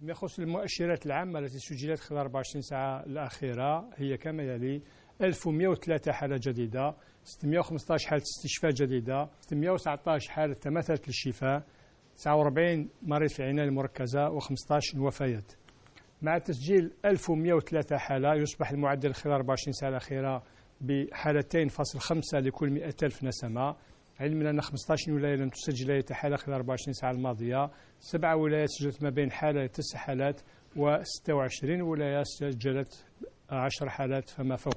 ما يخص المؤشرات العامة التي سجلت خلال 24 ساعة الأخيرة هي كما يلي: 1103 حالة جديدة، 615 حالة استشفاء جديدة، 619 حالة تماثلت للشفاء، 49 مريض في العناية المركزة، و15 وفيات. مع تسجيل 1103 حالة يصبح المعدل خلال 24 ساعة الأخيرة بحالتين فاصل 5 لكل 100,000 نسمة، علما أن 15 ولاية لم تسجل أي حالة خلال 24 ساعة الماضية، 7 ولايات سجلت ما بين حالة ل9 حالات، و26 ولاية سجلت 10 حالات فما فوق.